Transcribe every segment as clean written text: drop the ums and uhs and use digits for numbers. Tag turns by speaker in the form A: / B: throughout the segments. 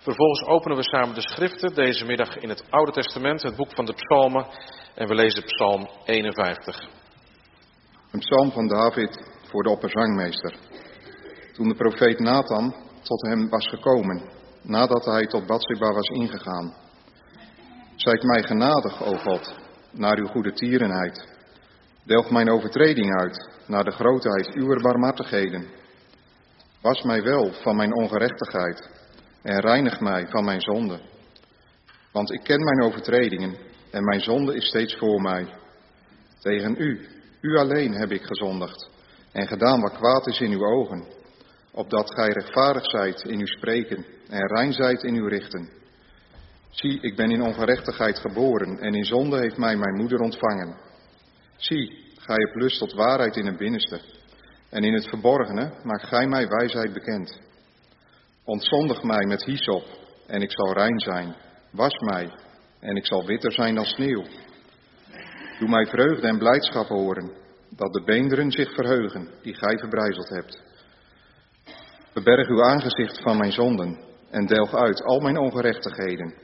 A: Vervolgens openen we samen de schriften, deze middag in het Oude Testament, het boek van de Psalmen, en we lezen Psalm 51.
B: Een psalm van David voor de opperzangmeester. Toen de profeet Nathan tot hem was gekomen, nadat hij tot Batseba was ingegaan. Zijt mij genadig, o God, naar uw goede tierenheid. Delg mijn overtreding uit, naar de grootheid uwer barmhartigheden. Was mij wel van mijn ongerechtigheid en reinig mij van mijn zonde. Want ik ken mijn overtredingen en mijn zonde is steeds voor mij. Tegen u alleen heb ik gezondigd en gedaan wat kwaad is in uw ogen, opdat gij rechtvaardig zijt in uw spreken en rein zijt in uw richten. Zie, ik ben in ongerechtigheid geboren en in zonde heeft mij mijn moeder ontvangen. Zie, gij hebt lust tot waarheid in het binnenste en in het verborgene maakt gij mij wijsheid bekend. Ontzondig mij met hyssop en ik zal rein zijn. Was mij en ik zal witter zijn dan sneeuw. Doe mij vreugde en blijdschap horen, dat de beenderen zich verheugen die gij verbrijzeld hebt. Verberg uw aangezicht van mijn zonden en delg uit al mijn ongerechtigheden.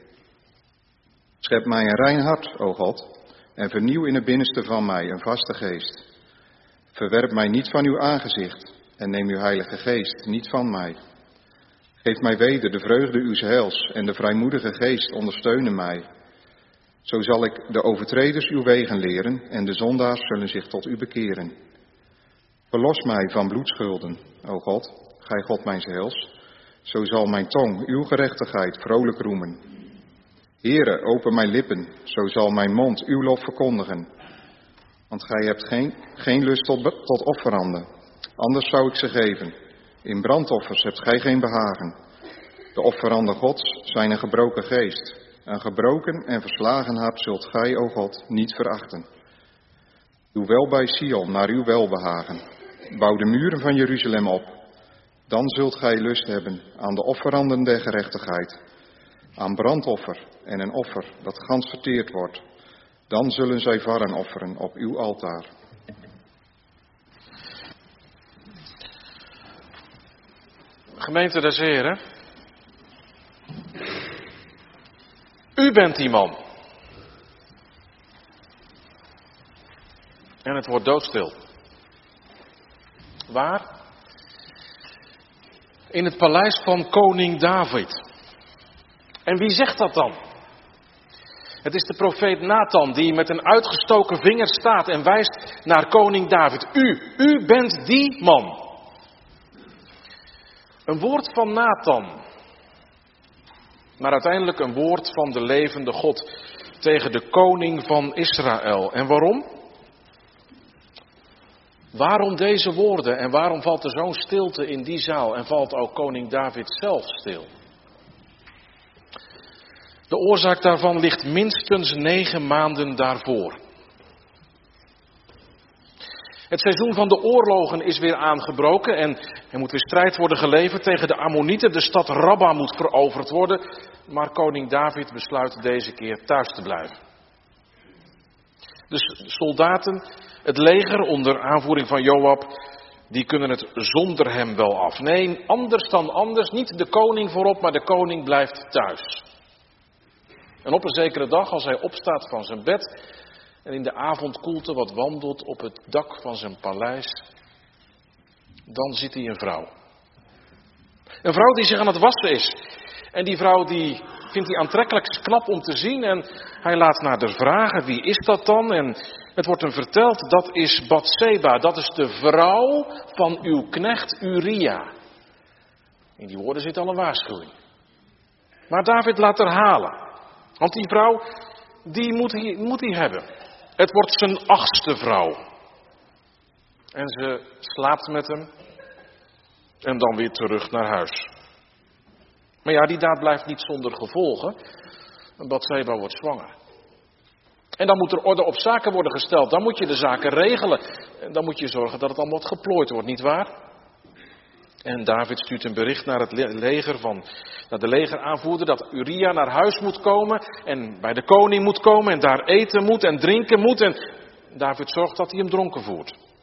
B: Schep mij een rein hart, o God, en vernieuw in het binnenste van mij een vaste geest. Verwerp mij niet van uw aangezicht en neem uw heilige geest niet van mij. Geef mij weder de vreugde uws heils en de vrijmoedige geest ondersteunen mij. Zo zal ik de overtreders uw wegen leren en de zondaars zullen zich tot u bekeren. Verlos mij van bloedschulden, o God, gij God mijns heils. Zo zal mijn tong uw gerechtigheid vrolijk roemen. Heere, open mijn lippen, zo zal mijn mond uw lof verkondigen. Want gij hebt geen lust tot offeranden, anders zou ik ze geven. In brandoffers hebt gij geen behagen. De offeranden Gods zijn een gebroken geest. Een gebroken en verslagen hart zult gij, o God, niet verachten. Doe wel bij Sion naar uw welbehagen. Bouw de muren van Jeruzalem op. Dan zult gij lust hebben aan de offeranden der gerechtigheid. Aan brandoffer en een offer dat gans verteerd wordt. Dan zullen zij varren offeren op uw altaar.
A: Gemeente des Heren, u bent die man. En het wordt doodstil. Waar? In het paleis van koning David. En wie zegt dat dan? Het is de profeet Nathan die met een uitgestoken vinger staat en wijst naar koning David. U bent die man. Een woord van Nathan, maar uiteindelijk een woord van de levende God tegen de koning van Israël. En waarom? Waarom deze woorden en waarom valt er zo'n stilte in die zaal en valt ook koning David zelf stil? De oorzaak daarvan ligt minstens 9 maanden daarvoor. Het seizoen van de oorlogen is weer aangebroken en er moet weer strijd worden geleverd tegen de Ammonieten. De stad Rabba moet veroverd worden, maar koning David besluit deze keer thuis te blijven. De soldaten, het leger onder aanvoering van Joab, die kunnen het zonder hem wel af. Nee, anders dan anders, niet de koning voorop, maar de koning blijft thuis. En op een zekere dag, als hij opstaat van zijn bed en in de avondkoelte wat wandelt op het dak van zijn paleis, dan ziet hij een vrouw. Een vrouw die zich aan het wassen is. En die vrouw die vindt hij aantrekkelijk knap om te zien en hij laat naar haar vragen, wie is dat dan? En het wordt hem verteld, dat is Batseba, dat is de vrouw van uw knecht Uria. In die woorden zit al een waarschuwing. Maar David laat haar halen. Want die vrouw, die moet hij hebben. Het wordt zijn 8e vrouw. En ze slaapt met hem. En dan weer terug naar huis. Maar ja, die daad blijft niet zonder gevolgen. Batseba wordt zwanger. En dan moet er orde op zaken worden gesteld. Dan moet je de zaken regelen. En dan moet je zorgen dat het allemaal wat geplooid wordt, nietwaar? En David stuurt een bericht naar het leger naar de legeraanvoerder dat Uria naar huis moet komen en bij de koning moet komen en daar eten moet en drinken moet. En David zorgt dat hij hem dronken voert.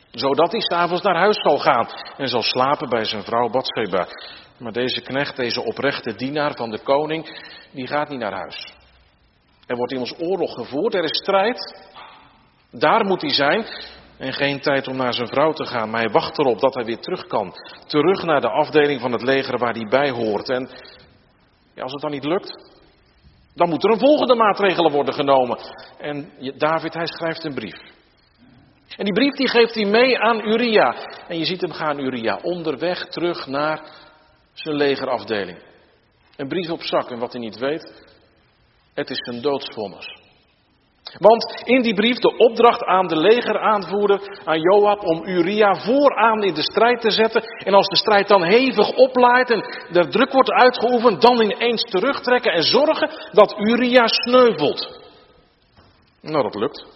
A: Zodat hij 's avonds naar huis zal gaan en zal slapen bij zijn vrouw Batseba. Maar deze knecht, deze oprechte dienaar van de koning, die gaat niet naar huis. Er wordt immers oorlog gevoerd, er is strijd. Daar moet hij zijn en geen tijd om naar zijn vrouw te gaan. Maar hij wacht erop dat hij weer terug kan. Terug naar de afdeling van het leger waar hij bij hoort. En ja, als het dan niet lukt, dan moet er een volgende maatregelen worden genomen. En David, hij schrijft een brief. En die brief die geeft hij mee aan Uria. En je ziet hem gaan, Uria, onderweg terug naar zijn legerafdeling. Een brief op zak. En wat hij niet weet, het is een doodsvonnis. Want in die brief de opdracht aan de legeraanvoerder, aan Joab, om Uria vooraan in de strijd te zetten. En als de strijd dan hevig oplaait en er druk wordt uitgeoefend, dan ineens terugtrekken en zorgen dat Uria sneuvelt. Nou, dat lukt.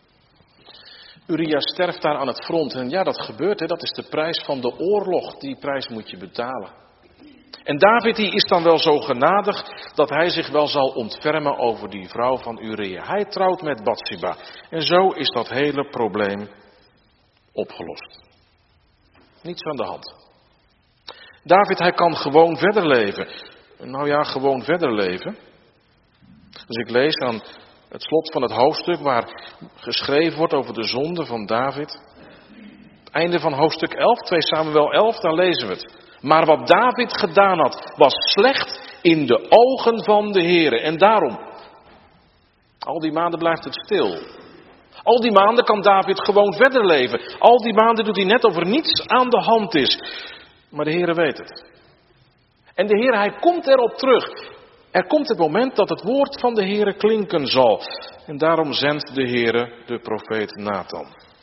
A: Uria sterft daar aan het front. En ja, dat gebeurt, hè. Dat is de prijs van de oorlog. Die prijs moet je betalen. En David die is dan wel zo genadig dat hij zich wel zal ontfermen over die vrouw van Uria. Hij trouwt met Batseba. En zo is dat hele probleem opgelost. Niets aan de hand. David, hij kan gewoon verder leven. Nou ja, gewoon verder leven. Dus ik lees aan het slot van het hoofdstuk waar geschreven wordt over de zonde van David. Het einde van hoofdstuk 11, 2 Samuel 11, daar lezen we het. Maar wat David gedaan had, was slecht in de ogen van de Heere. En daarom, al die maanden blijft het stil. Al die maanden kan David gewoon verder leven. Al die maanden doet hij net of er niets aan de hand is. Maar de Heere weet het. En de Heere, hij komt erop terug. Er komt het moment dat het woord van de Heere klinken zal. En daarom zendt de Heere de profeet Nathan.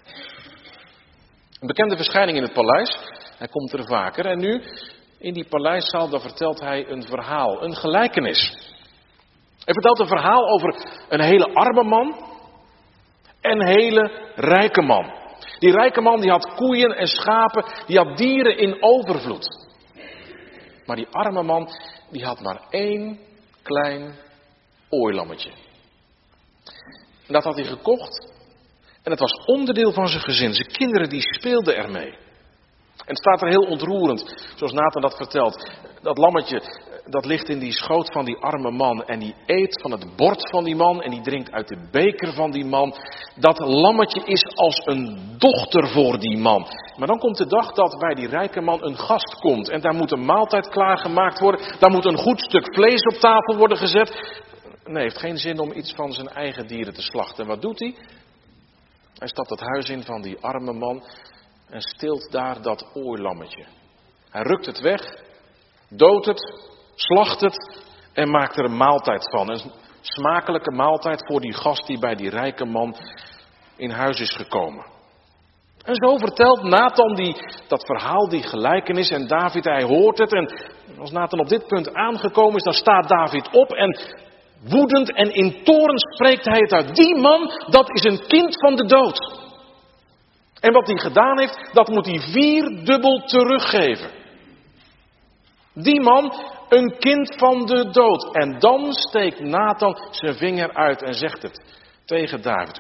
A: Een bekende verschijning in het paleis. Hij komt er vaker. En nu, in die paleiszaal, dan vertelt hij een verhaal, een gelijkenis. Hij vertelt een verhaal over een hele arme man en een hele rijke man. Die rijke man die had koeien en schapen, die had dieren in overvloed. Maar die arme man, die had maar 1 klein ooilammetje. En dat had hij gekocht. En het was onderdeel van zijn gezin. Zijn kinderen die speelden ermee. En het staat er heel ontroerend, zoals Nathan dat vertelt. Dat lammetje, dat ligt in die schoot van die arme man. En die eet van het bord van die man. En die drinkt uit de beker van die man. Dat lammetje is als een dochter voor die man. Maar dan komt de dag dat bij die rijke man een gast komt. En daar moet een maaltijd klaargemaakt worden. Daar moet een goed stuk vlees op tafel worden gezet. Nee, heeft geen zin om iets van zijn eigen dieren te slachten. En wat doet hij? Hij stapt het huis in van die arme man en steelt daar dat ooilammetje. Hij rukt het weg, doodt het, slacht het en maakt er een maaltijd van. Een smakelijke maaltijd voor die gast die bij die rijke man in huis is gekomen. En zo vertelt Nathan dat verhaal, die gelijkenis, en David, hij hoort het. En als Nathan op dit punt aangekomen is, dan staat David op en woedend en in toorn spreekt hij het uit. Die man, dat is een kind van de dood. En wat hij gedaan heeft, dat moet hij 4-dubbel teruggeven. Die man, een kind van de dood. En dan steekt Nathan zijn vinger uit en zegt het tegen David.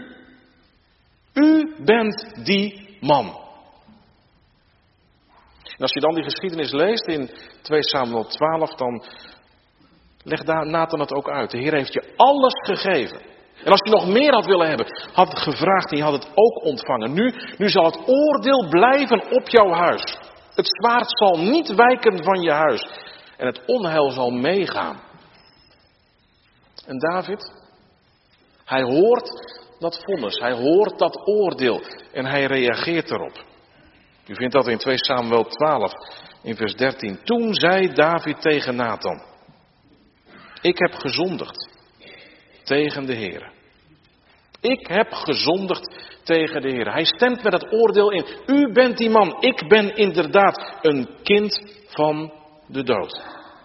A: U bent die man. En als je dan die geschiedenis leest in 2 Samuel 12, dan legt Nathan het ook uit. De Heer heeft je alles gegeven. En als je nog meer had willen hebben, had het gevraagd en je had het ook ontvangen. Nu zal het oordeel blijven op jouw huis. Het zwaard zal niet wijken van je huis. En het onheil zal meegaan. En David, hij hoort dat vonnis. Hij hoort dat oordeel. En hij reageert erop. U vindt dat in 2 Samuel 12, in vers 13. Toen zei David tegen Nathan: ik heb gezondigd tegen de Heere. Ik heb gezondigd tegen de Heere. Hij stemt met het oordeel in. U bent die man. Ik ben inderdaad een kind van de dood.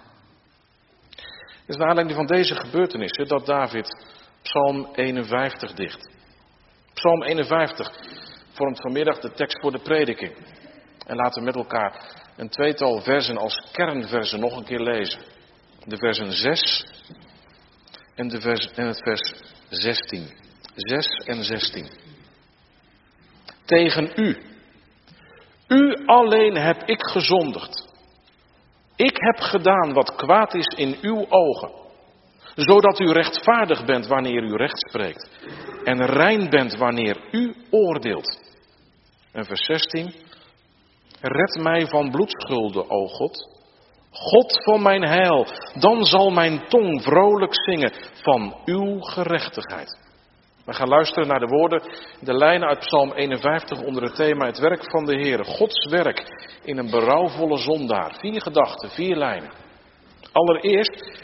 A: Het is naar aanleiding van deze gebeurtenissen dat David Psalm 51 dicht. Psalm 51 vormt vanmiddag de tekst voor de prediking. En laten we met elkaar een tweetal versen als kernversen nog een keer lezen. De versen 6 en het vers 16. 6 en 16. tegen u. U alleen heb ik gezondigd. Ik heb gedaan wat kwaad is in uw ogen, zodat u rechtvaardig bent wanneer u recht spreekt en rein bent wanneer u oordeelt. En vers 16. Red mij van bloedschulden, o God. God van mijn heil, dan zal mijn tong vrolijk zingen van uw gerechtigheid. We gaan luisteren naar de woorden, de lijnen uit Psalm 51 onder het thema het werk van de Heer. Gods werk in een berouwvolle zondaar. 4 gedachten, 4 lijnen. Allereerst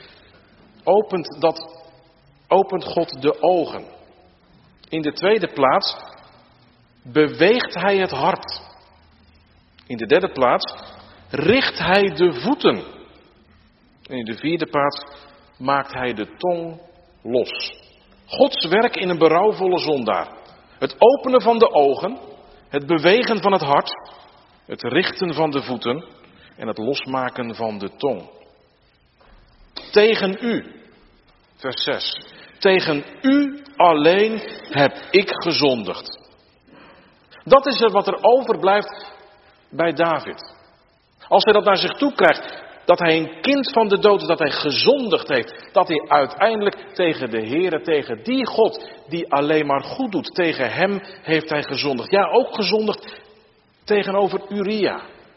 A: opent God de ogen. In de tweede plaats beweegt hij het hart. In de derde plaats richt hij de voeten. En in de vierde plaats maakt hij de tong los. Gods werk in een berouwvolle zondaar. Het openen van de ogen, het bewegen van het hart, het richten van de voeten en het losmaken van de tong. Tegen u, vers 6. Tegen u alleen heb ik gezondigd. Dat is er wat er overblijft bij David. Als hij dat naar zich toe krijgt, dat hij een kind van de dood is, dat hij gezondigd heeft, dat hij uiteindelijk tegen de Heere, tegen die God die alleen maar goed doet, tegen hem heeft hij gezondigd. Ja, ook gezondigd tegenover Uria.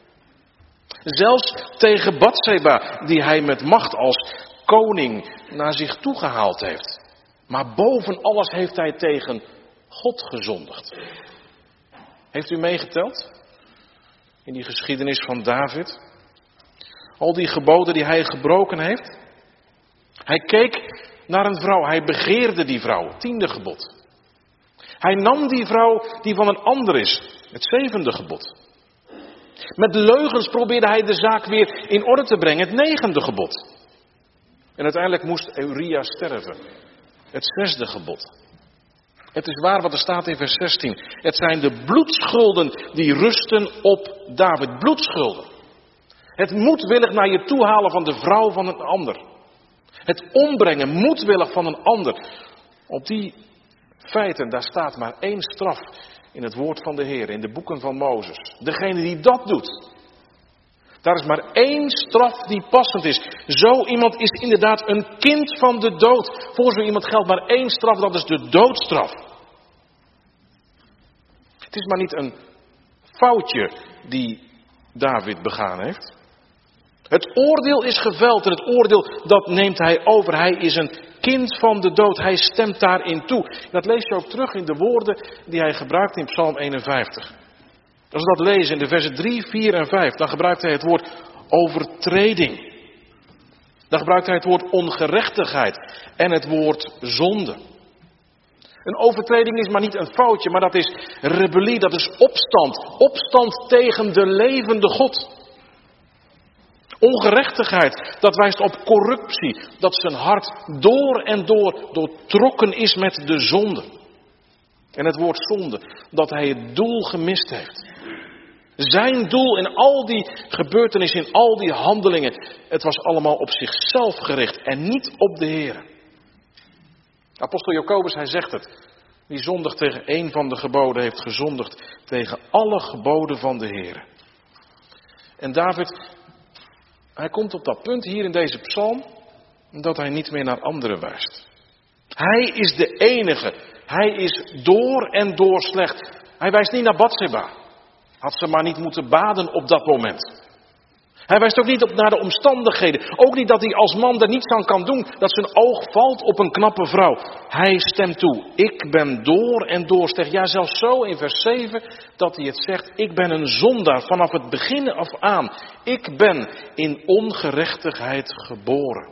A: Zelfs tegen Batseba, die hij met macht als koning naar zich toe gehaald heeft. Maar boven alles heeft hij tegen God gezondigd. Heeft u meegeteld? In die geschiedenis van David. Al die geboden die hij gebroken heeft. Hij keek naar een vrouw. Hij begeerde die vrouw. 10e gebod. Hij nam die vrouw die van een ander is. Het 7e gebod. Met leugens probeerde hij de zaak weer in orde te brengen. Het 9e gebod. En uiteindelijk moest Uria sterven. Het 6e gebod. Het is waar wat er staat in vers 16. Het zijn de bloedschulden die rusten op David. Bloedschulden. Het moedwillig naar je toe halen van de vrouw van een ander. Het ombrengen moedwillig van een ander. Op die feiten, daar staat maar 1 straf in het woord van de Heer, in de boeken van Mozes. Degene die dat doet, daar is maar 1 straf die passend is. Zo iemand is inderdaad een kind van de dood. Voor zo iemand geldt maar 1 straf, dat is de doodstraf. Het is maar niet een foutje die David begaan heeft. Het oordeel is geveld en het oordeel dat neemt hij over. Hij is een kind van de dood. Hij stemt daarin toe. Dat lees je ook terug in de woorden die hij gebruikt in Psalm 51. Als we dat lezen in de versen 3, 4 en 5, dan gebruikt hij het woord overtreding. Dan gebruikt hij het woord ongerechtigheid en het woord zonde. Een overtreding is maar niet een foutje, maar dat is rebellie, dat is opstand. Opstand tegen de levende God. Ongerechtigheid, dat wijst op corruptie, dat zijn hart door en door doortrokken is met de zonde. En het woord zonde, dat hij het doel gemist heeft. Zijn doel in al die gebeurtenissen, in al die handelingen, het was allemaal op zichzelf gericht en niet op de Heer. Apostel Jacobus, hij zegt het. Wie zondigt tegen 1 van de geboden heeft gezondigd tegen alle geboden van de Heer. En David, hij komt op dat punt hier in deze psalm, dat hij niet meer naar anderen wijst. Hij is de enige. Hij is door en door slecht. Hij wijst niet naar Batseba. Had ze maar niet moeten baden op dat moment. Hij wijst ook niet naar de omstandigheden. Ook niet dat hij als man er niets aan kan doen. Dat zijn oog valt op een knappe vrouw. Hij stemt toe. Ik ben door en door slecht. Ja, zelfs zo in vers 7 dat hij het zegt. Ik ben een zondaar vanaf het begin af aan. Ik ben in ongerechtigheid geboren.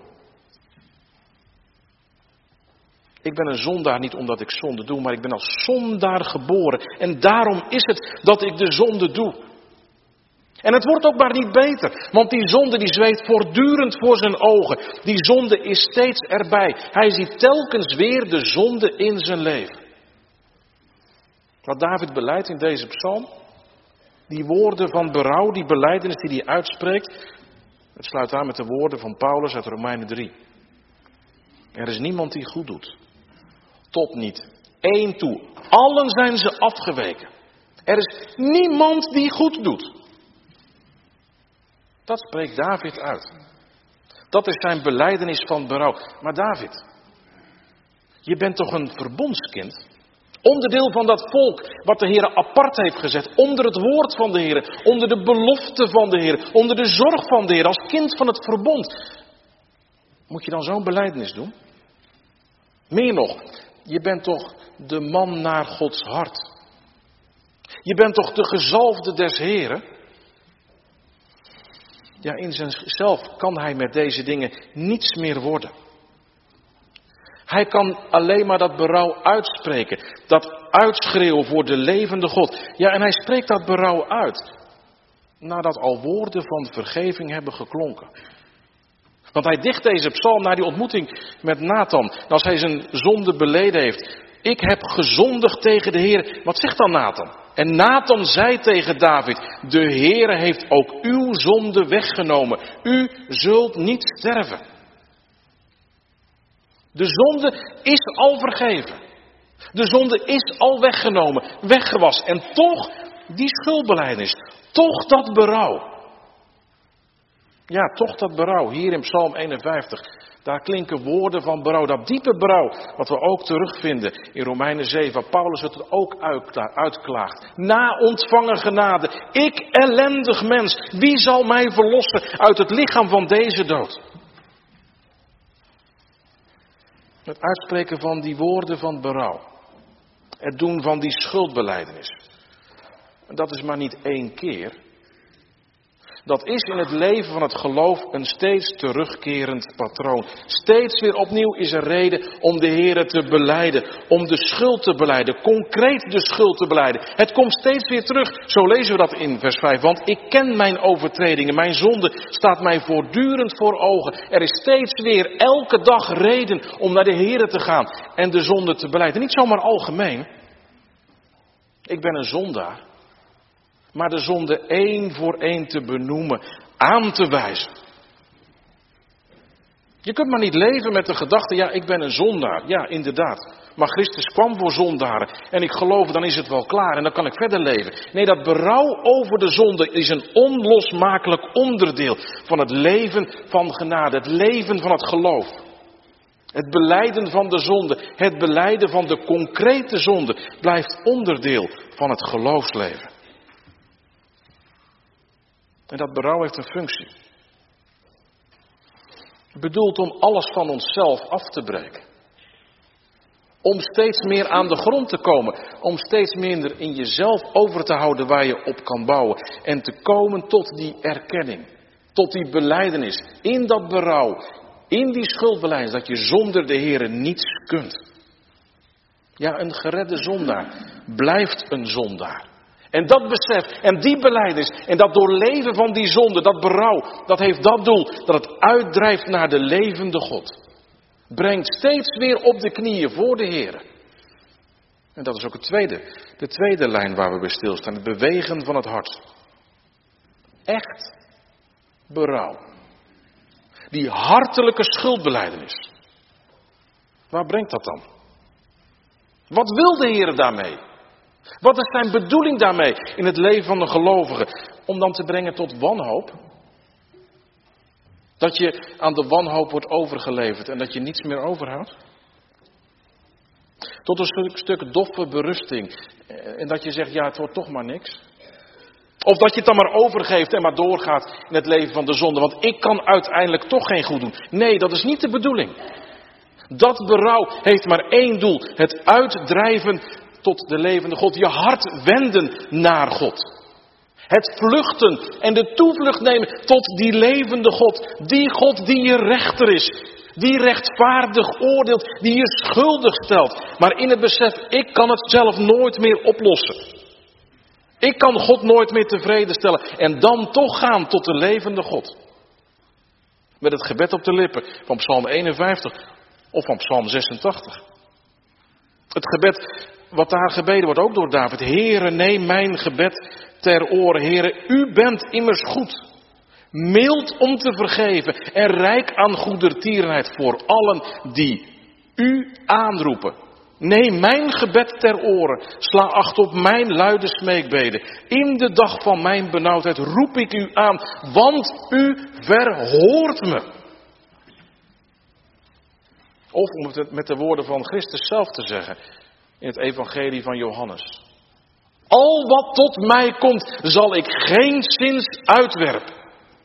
A: Ik ben een zondaar niet omdat ik zonde doe, maar ik ben als zondaar geboren. En daarom is het dat ik de zonde doe. En het wordt ook maar niet beter, want die zonde die zweeft voortdurend voor zijn ogen. Die zonde is steeds erbij. Hij ziet telkens weer de zonde in zijn leven. Wat David belijdt in deze psalm, die woorden van berouw, die belijdenis die hij uitspreekt, het sluit aan met de woorden van Paulus uit Romeinen 3. Er is niemand die goed doet. Tot niet 1 toe. Allen zijn ze afgeweken. Er is niemand die goed doet. Dat spreekt David uit. Dat is zijn belijdenis van berouw. Maar David, je bent toch een verbondskind? Onderdeel van dat volk wat de Heer apart heeft gezet. Onder het woord van de Heer. Onder de belofte van de Heer. Onder de zorg van de Heer. Als kind van het verbond. Moet je dan zo'n belijdenis doen? Meer nog, je bent toch de man naar Gods hart. Je bent toch de gezalfde des Heren? Ja, in zichzelf kan hij met deze dingen niets meer worden. Hij kan alleen maar dat berouw uitspreken. Dat uitschreeuwen voor de levende God. Ja, en hij spreekt dat berouw uit. Nadat al woorden van vergeving hebben geklonken. Want hij dicht deze psalm na die ontmoeting met Nathan. Als hij zijn zonde beleden heeft. Ik heb gezondigd tegen de Heer. Wat zegt dan Nathan? En Nathan zei tegen David. De Heer heeft ook uw zonde weggenomen. U zult niet sterven. De zonde is al vergeven. De zonde is al weggenomen, weggewassen. En toch die schuldbelijdenis. Toch dat berouw. Ja, toch dat berouw. Hier in Psalm 51. Daar klinken woorden van berouw. Dat diepe berouw. Wat we ook terugvinden in Romeinen 7. Waar Paulus het ook uitklaagt. Na ontvangen genade. Ik ellendig mens. Wie zal mij verlossen uit het lichaam van deze dood? Het uitspreken van die woorden van berouw. Het doen van die schuldbelijdenis. Dat is maar niet één keer. Dat is in het leven van het geloof een steeds terugkerend patroon. Steeds weer opnieuw is er reden om de Heere te belijden. Om de schuld te belijden. Concreet de schuld te belijden. Het komt steeds weer terug. Zo lezen we dat in vers 5. Want ik ken mijn overtredingen. Mijn zonde staat mij voortdurend voor ogen. Er is steeds weer elke dag reden om naar de Heere te gaan. En de zonde te belijden. Niet zomaar algemeen. Ik ben een zondaar. Maar de zonde één voor één te benoemen, aan te wijzen. Je kunt maar niet leven met de gedachte, ja, ik ben een zondaar. Ja, inderdaad. Maar Christus kwam voor zondaren. En ik geloof, dan is het wel klaar en dan kan ik verder leven. Nee, dat berouw over de zonde is een onlosmakelijk onderdeel van het leven van genade. Het leven van het geloof. Het belijden van de zonde, het belijden van de concrete zonde blijft onderdeel van het geloofsleven. En dat berouw heeft een functie. Bedoeld om alles van onszelf af te breken. Om steeds meer aan de grond te komen. Om steeds minder in jezelf over te houden waar je op kan bouwen. En te komen tot die erkenning. Tot die belijdenis. In dat berouw. In die schuldbelijdenis. Dat je zonder de Heere niets kunt. Ja, een geredde zondaar blijft een zondaar. En dat besef en die belijdenis en dat doorleven van die zonde, dat berouw, dat heeft dat doel. Dat het uitdrijft naar de levende God. Brengt steeds weer op de knieën voor de Heer. En dat is ook de tweede lijn waar we bij stilstaan. Het bewegen van het hart. Echt berouw. Die hartelijke schuldbelijdenis. Waar brengt dat dan? Wat wil de Heer daarmee? Wat is zijn bedoeling daarmee in het leven van de gelovige? Om dan te brengen tot wanhoop? Dat je aan de wanhoop wordt overgeleverd en dat je niets meer overhoudt? Tot een stuk doffe berusting en dat je zegt, ja, het wordt toch maar niks? Of dat je het dan maar overgeeft en maar doorgaat in het leven van de zonde, want ik kan uiteindelijk toch geen goed doen. Nee, dat is niet de bedoeling. Dat berouw heeft maar één doel, het uitdrijven tot de levende God, je hart wenden naar God. Het vluchten en de toevlucht nemen tot die levende God. Die God die je rechter is. Die rechtvaardig oordeelt, die je schuldig stelt. Maar in het besef, ik kan het zelf nooit meer oplossen. Ik kan God nooit meer tevreden stellen. En dan toch gaan tot de levende God. Met het gebed op de lippen van Psalm 51 of van Psalm 86. Het gebed wat daar gebeden wordt ook door David. Heere, neem mijn gebed ter oren. Heere, u bent immers goed. Mild om te vergeven en rijk aan goedertierenheid voor allen die u aanroepen. Neem mijn gebed ter oren. Sla acht op mijn luide smeekbeden. In de dag van mijn benauwdheid roep ik u aan, want u verhoort me. Of om het met de woorden van Christus zelf te zeggen, in het evangelie van Johannes. Al wat tot mij komt, zal ik geenszins uitwerpen.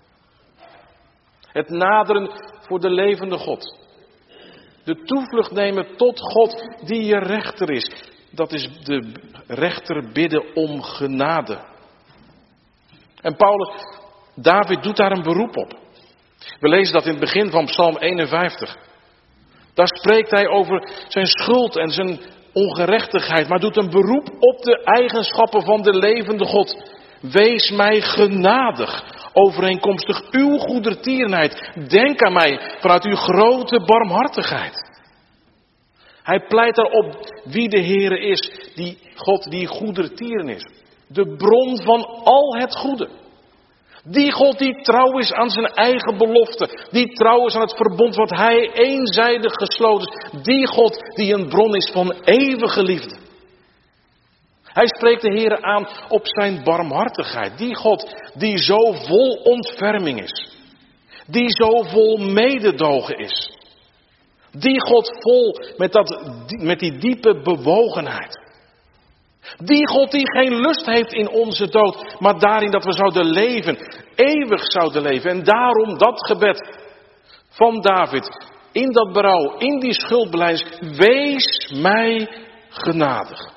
A: Het naderen voor de levende God. De toevlucht nemen tot God die je rechter is. Dat is de rechter bidden om genade. En David doet daar een beroep op. We lezen dat in het begin van Psalm 51. Daar spreekt hij over zijn schuld en zijn ongerechtigheid, maar doet een beroep op de eigenschappen van de levende God. Wees mij genadig, overeenkomstig uw goedertierenheid. Denk aan mij vanuit uw grote barmhartigheid. Hij pleit daarop wie de Heere is, die God die goedertieren is. De bron van al het goede. Die God die trouw is aan zijn eigen belofte. Die trouw is aan het verbond wat hij eenzijdig gesloten is. Die God die een bron is van eeuwige liefde. Hij spreekt de Heere aan op zijn barmhartigheid. Die God die zo vol ontferming is. Die zo vol mededogen is. Die God vol met die diepe bewogenheid. Die God die geen lust heeft in onze dood, maar daarin dat we zouden leven, eeuwig zouden leven. En daarom dat gebed van David, in dat berouw, in die schuldbelijdenis, wees mij genadig.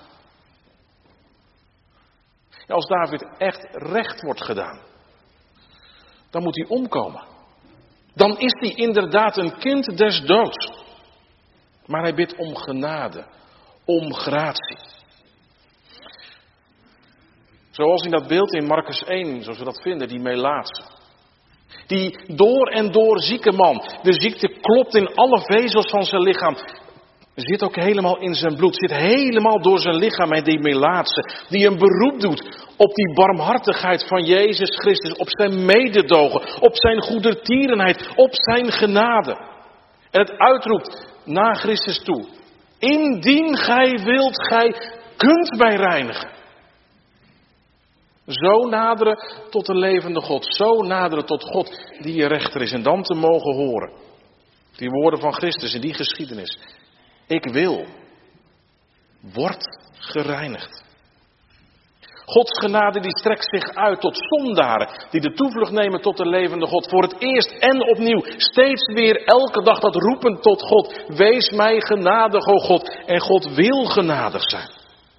A: Als David echt recht wordt gedaan, dan moet hij omkomen. Dan is hij inderdaad een kind des doods. Maar hij bidt om genade, om gratie. Zoals in dat beeld in Markus 1, zoals we dat vinden, die melaatse. Die door en door zieke man, de ziekte klopt in alle vezels van zijn lichaam. Zit ook helemaal in zijn bloed, zit helemaal door zijn lichaam en die melaatse. Die een beroep doet op die barmhartigheid van Jezus Christus, op zijn mededogen, op zijn goedertierenheid, op zijn genade. En het uitroept naar Christus toe. Indien gij wilt, gij kunt mij reinigen. Zo naderen tot de levende God. Zo naderen tot God die je rechter is. En dan te mogen horen. Die woorden van Christus in die geschiedenis. Ik wil. Word gereinigd. Gods genade die strekt zich uit tot zondaren. Die de toevlucht nemen tot de levende God. Voor het eerst en opnieuw. Steeds weer elke dag dat roepen tot God. Wees mij genadig, o God. En God wil genadig zijn.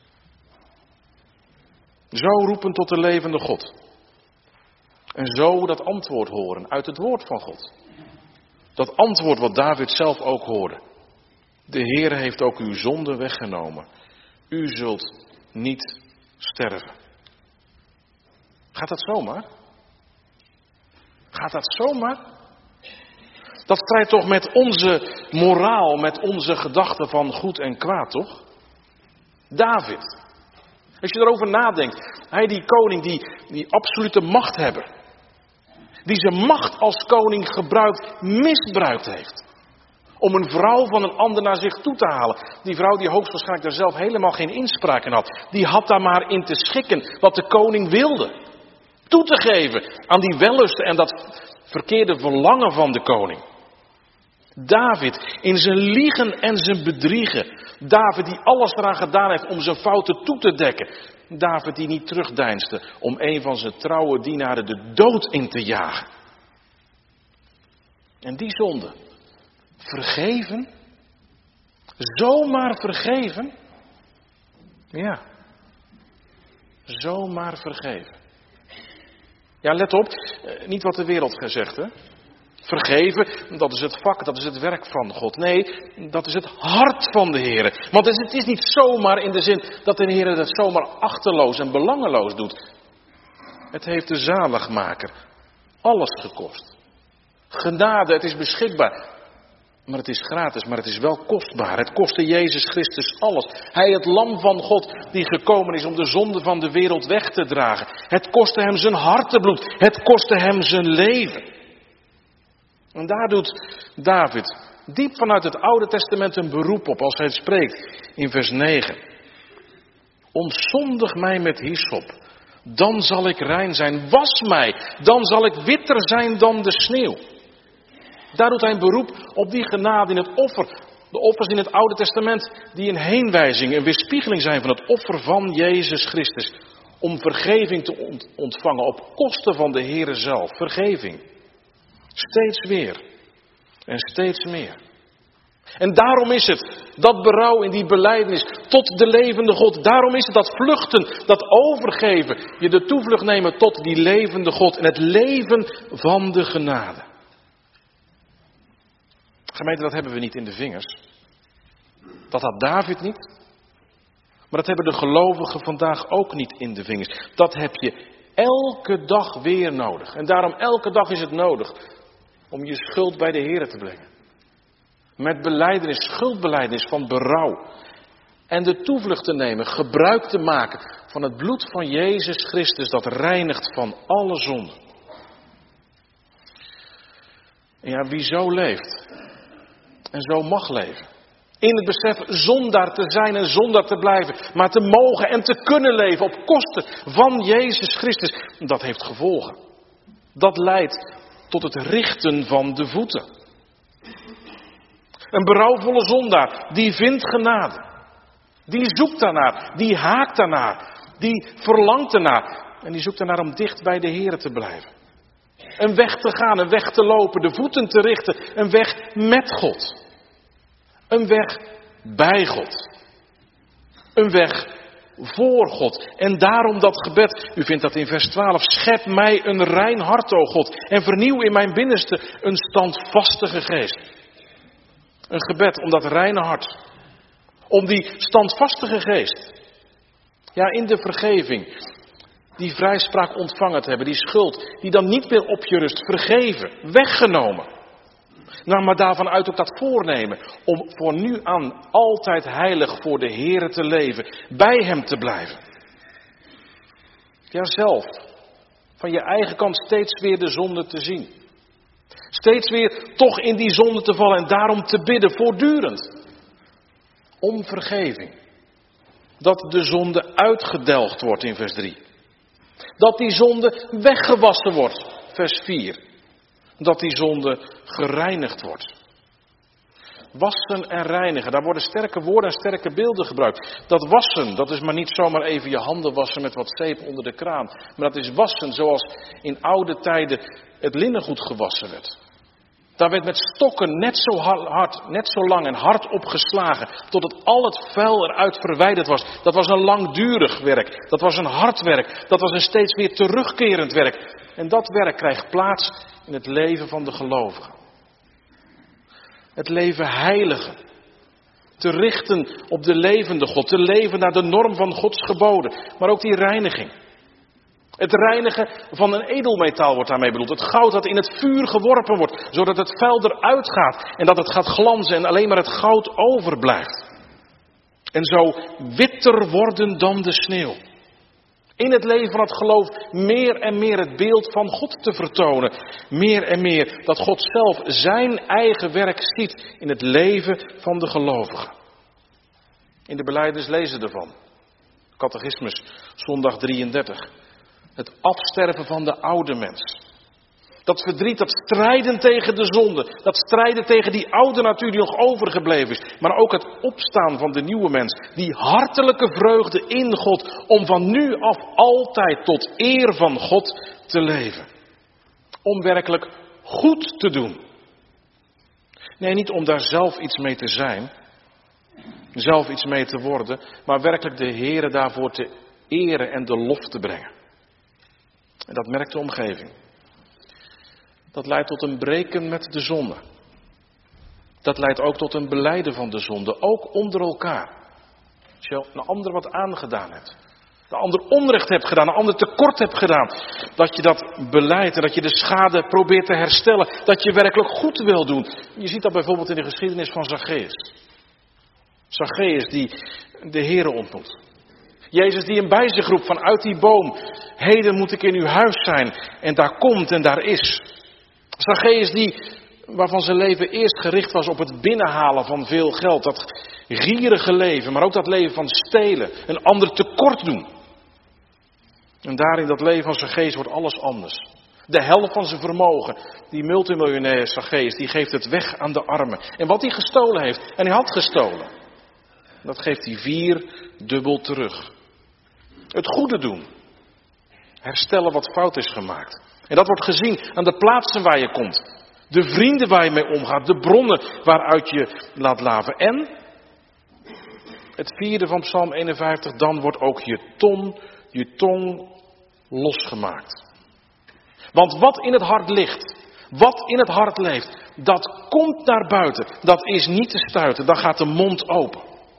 A: Zo roepen tot de levende God. En zo dat antwoord horen uit het woord van God. Dat antwoord wat David zelf ook hoorde. De Heere heeft ook uw zonde weggenomen. U zult niet sterven. Gaat dat zomaar? Gaat dat zomaar? Dat strijdt toch met onze moraal, met onze gedachten van goed en kwaad, toch? David. Als je erover nadenkt, hij die koning, die absolute machthebber, die zijn macht als koning misbruikt heeft. Om een vrouw van een ander naar zich toe te halen. Die vrouw die hoogstwaarschijnlijk daar zelf helemaal geen inspraak in had. Die had daar maar in te schikken wat de koning wilde. Toe te geven aan die wellusten en dat verkeerde verlangen van de koning. David in zijn liegen en zijn bedriegen. David die alles eraan gedaan heeft om zijn fouten toe te dekken. David die niet terugdeinsde om een van zijn trouwe dienaren de dood in te jagen. En die zonde. Vergeven? Zomaar vergeven? Ja. Zomaar vergeven. Ja, let op. Niet wat de wereld zegt, hè. Vergeven, dat is het vak, dat is het werk van God. Nee, dat is het hart van de Heer. Want het is niet zomaar in de zin dat de Heer dat zomaar achterloos en belangeloos doet. Het heeft de zaligmaker alles gekost. Genade, het is beschikbaar. Maar het is gratis, maar het is wel kostbaar. Het kostte Jezus Christus alles. Hij, het lam van God, die gekomen is om de zonde van de wereld weg te dragen. Het kostte hem zijn hartebloed. Het kostte hem zijn leven. En daar doet David diep vanuit het Oude Testament een beroep op als hij het spreekt in vers 9. Ontzondig mij met hyssop, dan zal ik rein zijn. Was mij, dan zal ik witter zijn dan de sneeuw. Daar doet hij een beroep op die genade in het offer. De offers in het Oude Testament die een heenwijzing, een weerspiegeling zijn van het offer van Jezus Christus. Om vergeving te ontvangen op kosten van de Heere zelf. Vergeving. Steeds weer. En steeds meer. En daarom is het dat berouw in die belijdenis tot de levende God. Daarom is het dat vluchten, dat overgeven, je de toevlucht nemen tot die levende God. En het leven van de genade. Gemeente, dat hebben we niet in de vingers. Dat had David niet. Maar dat hebben de gelovigen vandaag ook niet in de vingers. Dat heb je elke dag weer nodig. En daarom elke dag is het nodig om je schuld bij de Heer te brengen. Met belijdenis, schuldbelijdenis van berouw. En de toevlucht te nemen, gebruik te maken van het bloed van Jezus Christus dat reinigt van alle zonden. En ja, wie zo leeft en zo mag leven. In het besef zondaar te zijn en zondaar te blijven. Maar te mogen en te kunnen leven op kosten van Jezus Christus. Dat heeft gevolgen. Dat leidt tot het richten van de voeten. Een berouwvolle zondaar, die vindt genade. Die zoekt daarnaar, die haakt daarnaar, die verlangt ernaar. En die zoekt ernaar om dicht bij de Heer te blijven. Een weg te gaan, een weg te lopen, de voeten te richten. Een weg met God. Een weg bij God. Een weg voor God. En daarom dat gebed, u vindt dat in vers 12. Schep mij een rein hart, o God. En vernieuw in mijn binnenste een standvastige geest. Een gebed om dat reine hart. Om die standvastige geest. Ja, in de vergeving. Die vrijspraak ontvangen te hebben. Die schuld die dan niet meer op je rust. Vergeven. Weggenomen. Nou, maar daarvan uit ook dat voornemen. Om voor nu aan altijd heilig voor de Heere te leven. Bij hem te blijven. Ja, zelf. Van je eigen kant steeds weer de zonde te zien. Steeds weer toch in die zonde te vallen. En daarom te bidden voortdurend. Om vergeving. Dat de zonde uitgedelgd wordt in vers 3. Dat die zonde weggewassen wordt. Vers 4. Dat die zonde gereinigd wordt. Wassen en reinigen, daar worden sterke woorden en sterke beelden gebruikt. Dat wassen, dat is maar niet zomaar even je handen wassen met wat zeep onder de kraan. Maar dat is wassen zoals in oude tijden het linnengoed gewassen werd. Daar werd met stokken net zo hard, net zo lang en hard op geslagen. Totdat al het vuil eruit verwijderd was. Dat was een langdurig werk. Dat was een hard werk. Dat was een steeds weer terugkerend werk. En dat werk krijgt plaats in het leven van de gelovigen. Het leven heiligen. Te richten op de levende God. Te leven naar de norm van Gods geboden. Maar ook die reiniging. Het reinigen van een edelmetaal wordt daarmee bedoeld. Het goud dat in het vuur geworpen wordt. Zodat het vuil eruit gaat. En dat het gaat glanzen en alleen maar het goud overblijft. En zo witter worden dan de sneeuw. In het leven van het geloof meer en meer het beeld van God te vertonen. Meer en meer dat God zelf zijn eigen werk ziet in het leven van de gelovigen. In de belijdenis lezen we ervan. Catechismus, zondag 33. Het afsterven van de oude mens. Dat verdriet, dat strijden tegen de zonde. Dat strijden tegen die oude natuur die nog overgebleven is. Maar ook het opstaan van de nieuwe mens. Die hartelijke vreugde in God. Om van nu af altijd tot eer van God te leven. Om werkelijk goed te doen. Nee, niet om daar zelf iets mee te zijn. Zelf iets mee te worden. Maar werkelijk de Heere daarvoor te eren en de lof te brengen. En dat merkt de omgeving. Dat leidt tot een breken met de zonde. Dat leidt ook tot een belijden van de zonde. Ook onder elkaar. Als je een ander wat aangedaan hebt. Een ander onrecht hebt gedaan. Een ander tekort hebt gedaan. Dat je dat belijdt en dat je de schade probeert te herstellen. Dat je werkelijk goed wil doen. Je ziet dat bijvoorbeeld in de geschiedenis van Zacchaeus. Zacchaeus die de Heere ontmoet. Jezus die hem bij zich roept vanuit die boom. Heden moet ik in uw huis zijn. En daar komt en daar is. Zacchaeus die waarvan zijn leven eerst gericht was op het binnenhalen van veel geld. Dat gierige leven, maar ook dat leven van stelen, een ander tekort doen. En daarin dat leven van Zacchaeus wordt alles anders. De helft van zijn vermogen, die multimiljonair Zacchaeus, die geeft het weg aan de armen. En wat hij gestolen heeft, en hij had gestolen, dat geeft hij 4 dubbel terug. Het goede doen. Herstellen wat fout is gemaakt. En dat wordt gezien aan de plaatsen waar je komt. De vrienden waar je mee omgaat. De bronnen waaruit je laat laven. En het 4e van Psalm 51. Dan wordt ook je tong losgemaakt. Want wat in het hart ligt. Wat in het hart leeft. Dat komt naar buiten. Dat is niet te stuiten. Dan gaat de mond open.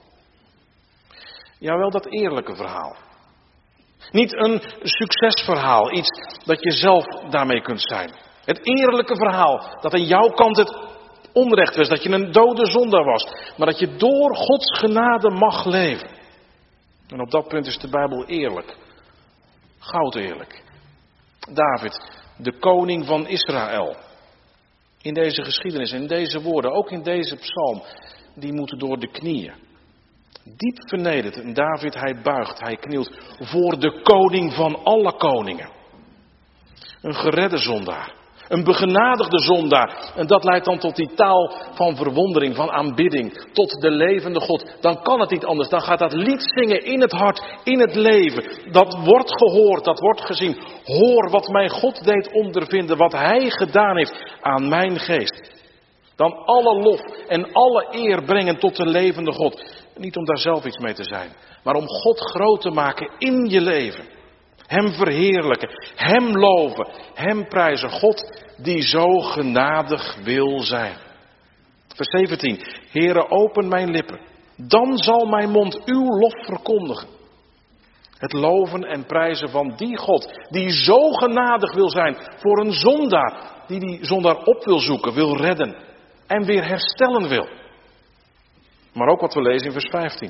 A: Jawel, dat eerlijke verhaal. Niet een succesverhaal, iets dat je zelf daarmee kunt zijn. Het eerlijke verhaal, dat aan jouw kant het onrecht was, dat je een dode zondaar was. Maar dat je door Gods genade mag leven. En op dat punt is de Bijbel eerlijk. Goud eerlijk. David, de koning van Israël. In deze geschiedenis, in deze woorden, ook in deze psalm, die moeten door de knieën. Diep vernederd. En David, hij buigt, hij knielt voor de koning van alle koningen. Een geredde zondaar. Een begenadigde zondaar. En dat leidt dan tot die taal van verwondering, van aanbidding. Tot de levende God. Dan kan het niet anders. Dan gaat dat lied zingen in het hart, in het leven. Dat wordt gehoord, dat wordt gezien. Hoor wat mijn God deed ondervinden. Wat hij gedaan heeft aan mijn geest. Dan alle lof en alle eer brengen tot de levende God. Niet om daar zelf iets mee te zijn. Maar om God groot te maken in je leven. Hem verheerlijken. Hem loven. Hem prijzen. God die zo genadig wil zijn. Vers 17. Heere, open mijn lippen. Dan zal mijn mond uw lof verkondigen. Het loven en prijzen van die God. Die zo genadig wil zijn voor een zondaar. Die zondaar op wil zoeken. Wil redden. En weer herstellen wil. Maar ook wat we lezen in vers 15.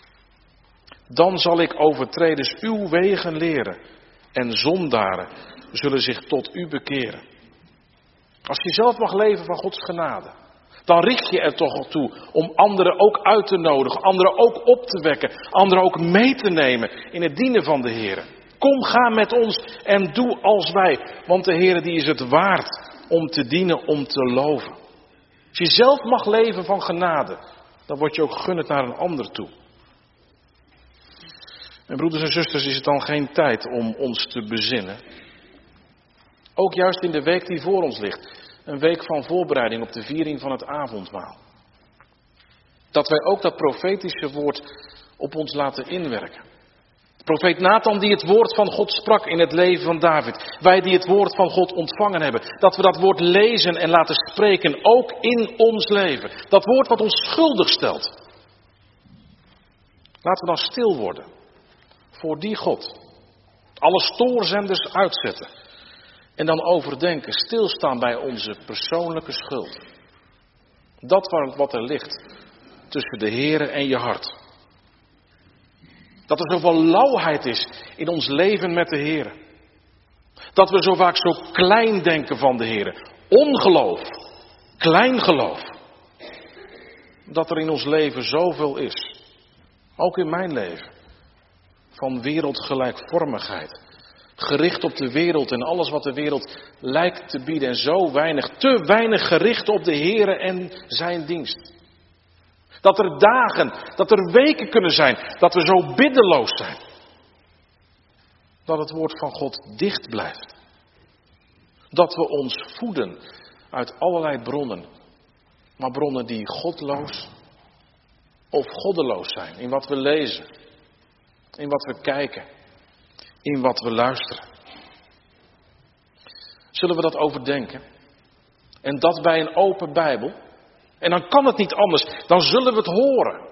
A: Dan zal ik overtreders uw wegen leren. En zondaren zullen zich tot u bekeren. Als je zelf mag leven van Gods genade. Dan richt je er toch toe om anderen ook uit te nodigen. Anderen ook op te wekken. Anderen ook mee te nemen in het dienen van de Heer. Kom, ga met ons en doe als wij. Want de Heer die is het waard om te dienen, om te loven. Als je zelf mag leven van genade, dan word je ook gunnend naar een ander toe. En broeders en zusters, is het dan geen tijd om ons te bezinnen? Ook juist in de week die voor ons ligt. Een week van voorbereiding op de viering van het avondmaal. Dat wij ook dat profetische woord op ons laten inwerken. Profeet Nathan die het woord van God sprak in het leven van David. Wij die het woord van God ontvangen hebben. Dat we dat woord lezen en laten spreken ook in ons leven. Dat woord wat ons schuldig stelt. Laten we dan stil worden. Voor die God. Alle stoorzenders uitzetten. En dan overdenken. Stilstaan bij onze persoonlijke schuld. Dat wat er ligt. Tussen de Here en je hart. Dat er zoveel lauwheid is in ons leven met de Heer. Dat we zo vaak zo klein denken van de Heer. Ongeloof. Klein geloof. Dat er in ons leven zoveel is. Ook in mijn leven. Van wereldgelijkvormigheid. Gericht op de wereld en alles wat de wereld lijkt te bieden. En zo weinig, te weinig gericht op de Heer en zijn dienst. Dat er dagen, dat er weken kunnen zijn, dat we zo biddeloos zijn. Dat het woord van God dicht blijft. Dat we ons voeden uit allerlei bronnen. Maar bronnen die godloos of goddeloos zijn. In wat we lezen. In wat we kijken. In wat we luisteren. Zullen we dat overdenken? En dat bij een open Bijbel? En dan kan het niet anders. Dan zullen we het horen.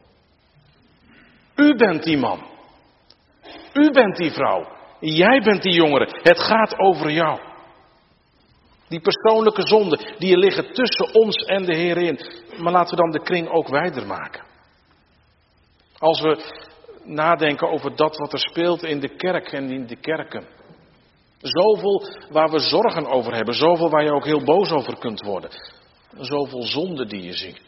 A: U bent die man. U bent die vrouw. Jij bent die jongere. Het gaat over jou. Die persoonlijke zonden die er liggen tussen ons en de Heer in. Maar laten we dan de kring ook wijder maken. Als we nadenken over dat wat er speelt in de kerk en in de kerken. Zoveel waar we zorgen over hebben. Zoveel waar je ook heel boos over kunt worden. Zoveel zonden die je ziet.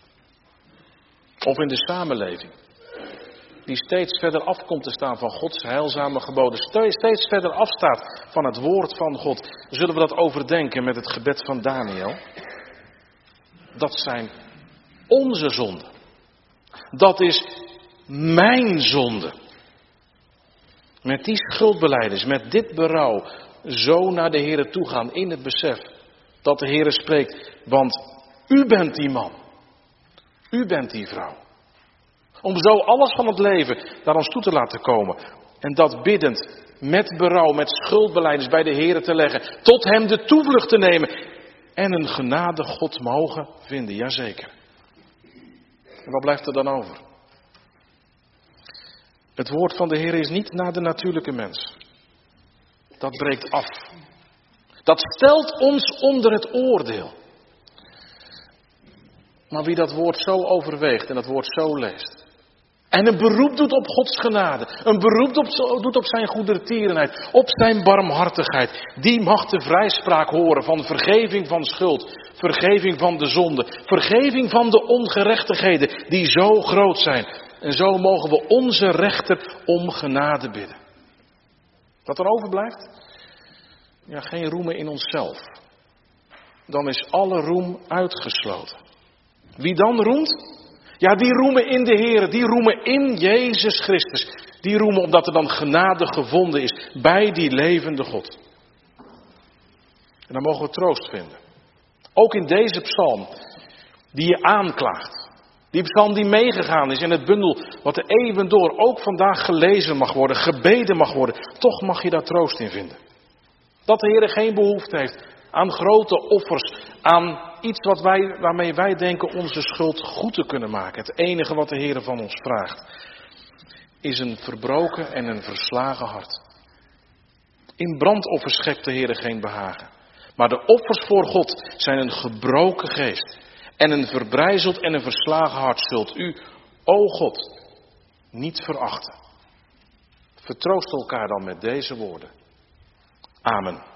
A: Of in de samenleving. Die steeds verder af komt te staan van Gods heilzame geboden. Steeds verder afstaat van het woord van God. Zullen we dat overdenken met het gebed van Daniel? Dat zijn onze zonden. Dat is mijn zonde. Met die schuldbelijdenis, met dit berouw, zo naar de Heere toe gaan in het besef dat de Heere spreekt. Want u bent die man. U bent die vrouw. Om zo alles van het leven naar ons toe te laten komen. En dat biddend, met berouw, met schuldbelijdenis bij de Heere te leggen. Tot hem de toevlucht te nemen. En een genade God mogen vinden, jazeker. En wat blijft er dan over? Het woord van de Heer is niet naar de natuurlijke mens. Dat breekt af. Dat stelt ons onder het oordeel. Maar wie dat woord zo overweegt en dat woord zo leest. En een beroep doet op Gods genade. Een beroep doet op zijn goedertierenheid. Op zijn barmhartigheid. Die mag de vrijspraak horen van vergeving van schuld. Vergeving van de zonde. Vergeving van de ongerechtigheden die zo groot zijn. En zo mogen we onze rechter om genade bidden. Wat er overblijft? Ja, geen roemen in onszelf. Dan is alle roem uitgesloten. Wie dan roemt? Ja, die roemen in de Heer, die roemen in Jezus Christus. Die roemen omdat er dan genade gevonden is bij die levende God. En dan mogen we troost vinden. Ook in deze psalm die je aanklaagt. Die psalm die meegegaan is in het bundel wat de eeuwen door ook vandaag gelezen mag worden, gebeden mag worden. Toch mag je daar troost in vinden. Dat de Heer geen behoefte heeft aan grote offers, aan iets waarmee wij denken onze schuld goed te kunnen maken. Het enige wat de Heer van ons vraagt, is een verbroken en een verslagen hart. In brandoffers schept de Heer geen behagen. Maar de offers voor God zijn een gebroken geest. En een verbrijzeld en een verslagen hart zult u, o God, niet verachten. Vertroost elkaar dan met deze woorden. Amen.